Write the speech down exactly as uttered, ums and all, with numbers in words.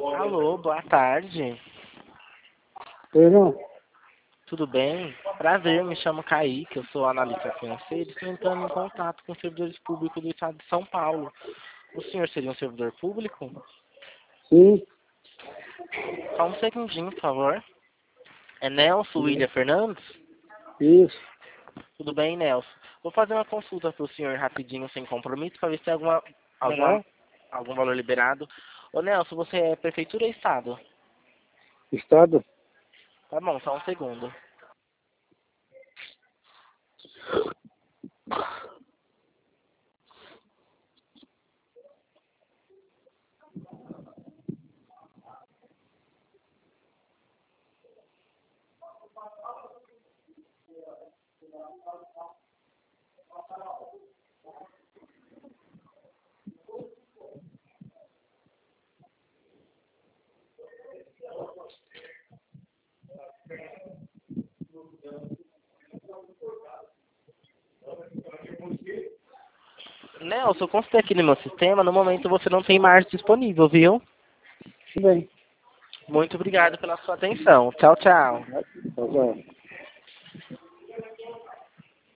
Alô, boa tarde. Oi, não? Tudo bem? Prazer, me chamo Kaique, eu sou analista financeiro e estou entrando em contato com servidores públicos do estado de São Paulo. O senhor seria um servidor público? Sim. Só um segundinho, por favor. É Nelson William Fernandes? Isso. Tudo bem, Nelson? Vou fazer uma consulta para o senhor rapidinho, sem compromisso, para ver se tem alguma, alguma, É? algum valor liberado. Ô, Nelson, você é prefeitura ou estado? Estado? Tá bom, só um segundo. Nelson, eu consultei aqui no meu sistema, no momento você não tem margem disponível, viu? Tudo bem. Muito obrigado pela sua atenção. Tchau, tchau. Tchau, tchau.